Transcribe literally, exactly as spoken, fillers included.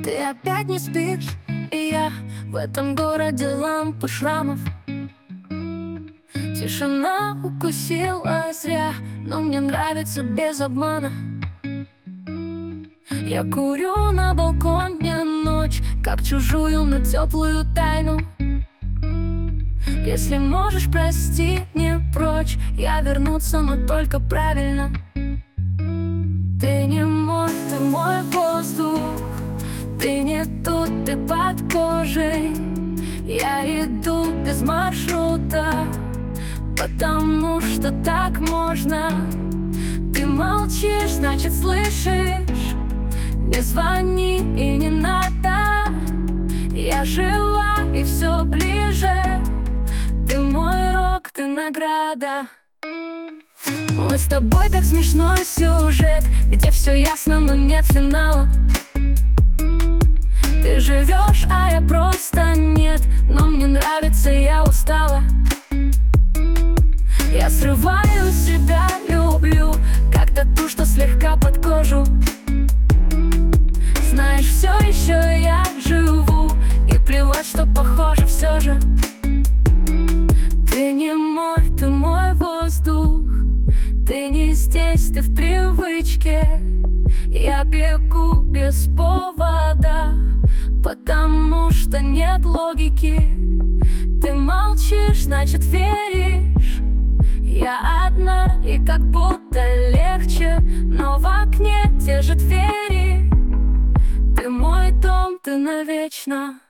Ты опять не спишь, и я в этом городе лампы шрамов. Тишина укусила зря, но мне нравится без обмана. Я курю на балконе ночь, как чужую, но теплую тайну. Если можешь, прости, не прочь я вернуться, но только правильно. Ты не мой, ты мой воздух. Ты не тут, ты под кожей. Я иду без маршрута, потому что так можно. Ты молчишь, значит слышишь. Не звони и не надо. Я жива и все ближе. Ты мой рок, ты награда. Мы с тобой так смешной сюжет, где все ясно, но нет финала. Ты живешь, а я просто нет, но мне нравится, я устала. Я срываю себя, люблю, как тату, что слегка под кожу. Знаешь, все еще я живу, и плевать, что похоже все же. Ты не мой, ты мой воздух. Ты не здесь, ты в привычке. Я бегу без повода, потому что нет логики. Ты молчишь, значит веришь. Я одна и как будто легче, но в окне те же двери. Ты мой дом, ты навечно.